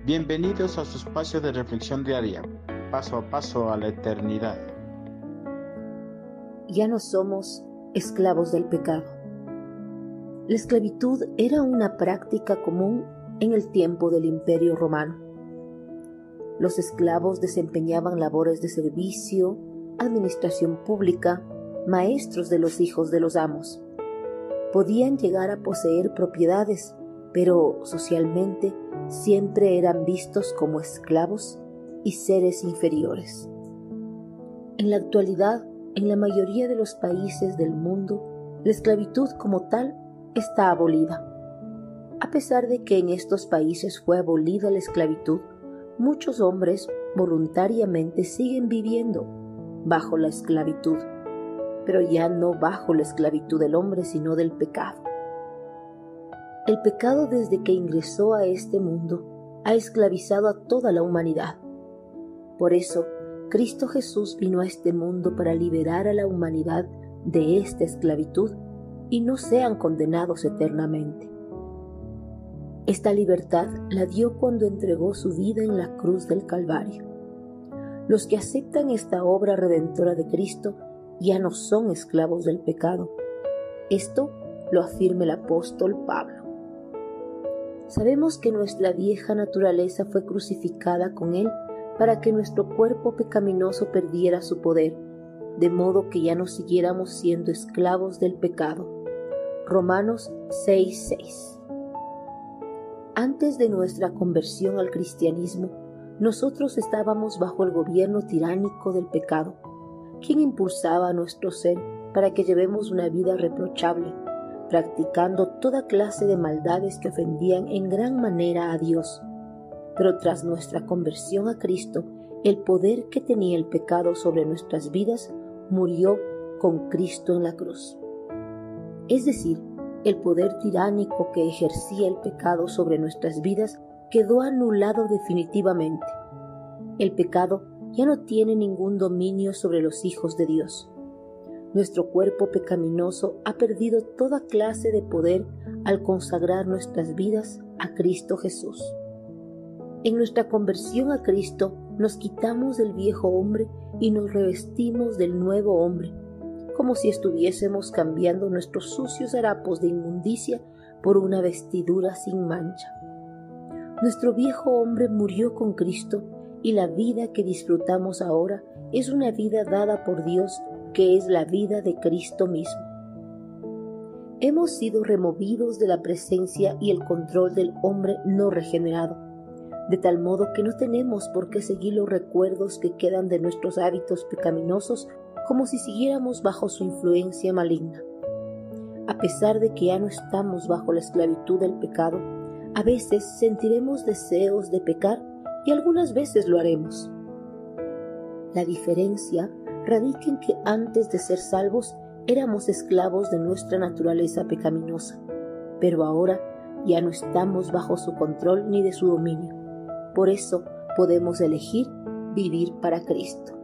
Bienvenidos a su espacio de reflexión diaria, paso a paso a la eternidad. Ya no somos esclavos del pecado. La esclavitud era una práctica común en el tiempo del Imperio Romano. Los esclavos desempeñaban labores de servicio, administración pública, maestros de los hijos de los amos. Podían llegar a poseer propiedades, pero socialmente siempre eran vistos como esclavos y seres inferiores. En la actualidad, en la mayoría de los países del mundo, la esclavitud como tal está abolida. A pesar de que en estos países fue abolida la esclavitud, muchos hombres voluntariamente siguen viviendo bajo la esclavitud, pero ya no bajo la esclavitud del hombre, sino del pecado. El pecado, desde que ingresó a este mundo, ha esclavizado a toda la humanidad. Por eso, Cristo Jesús vino a este mundo para liberar a la humanidad de esta esclavitud y no sean condenados eternamente. Esta libertad la dio cuando entregó su vida en la cruz del Calvario. Los que aceptan esta obra redentora de Cristo ya no son esclavos del pecado. Esto lo afirma el apóstol Pablo. Sabemos que nuestra vieja naturaleza fue crucificada con Él para que nuestro cuerpo pecaminoso perdiera su poder, de modo que ya no siguiéramos siendo esclavos del pecado. Romanos 6:6. Antes de nuestra conversión al cristianismo, nosotros estábamos bajo el gobierno tiránico del pecado, quien impulsaba a nuestro ser para que llevemos una vida reprochable, practicando toda clase de maldades que ofendían en gran manera a Dios. Pero tras nuestra conversión a Cristo, el poder que tenía el pecado sobre nuestras vidas murió con Cristo en la cruz. Es decir, el poder tiránico que ejercía el pecado sobre nuestras vidas quedó anulado definitivamente. El pecado ya no tiene ningún dominio sobre los hijos de Dios. Nuestro cuerpo pecaminoso ha perdido toda clase de poder al consagrar nuestras vidas a Cristo Jesús. En nuestra conversión a Cristo nos quitamos del viejo hombre y nos revestimos del nuevo hombre, como si estuviésemos cambiando nuestros sucios harapos de inmundicia por una vestidura sin mancha. Nuestro viejo hombre murió con Cristo y la vida que disfrutamos ahora es una vida dada por Dios, que es la vida de Cristo mismo. Hemos sido removidos de la presencia y el control del hombre no regenerado, de tal modo que no tenemos por qué seguir los recuerdos que quedan de nuestros hábitos pecaminosos como si siguiéramos bajo su influencia maligna. A pesar de que ya no estamos bajo la esclavitud del pecado, a veces sentiremos deseos de pecar y algunas veces lo haremos. La diferencia radica en que antes de ser salvos éramos esclavos de nuestra naturaleza pecaminosa, pero ahora ya no estamos bajo su control ni de su dominio. Por eso podemos elegir vivir para Cristo.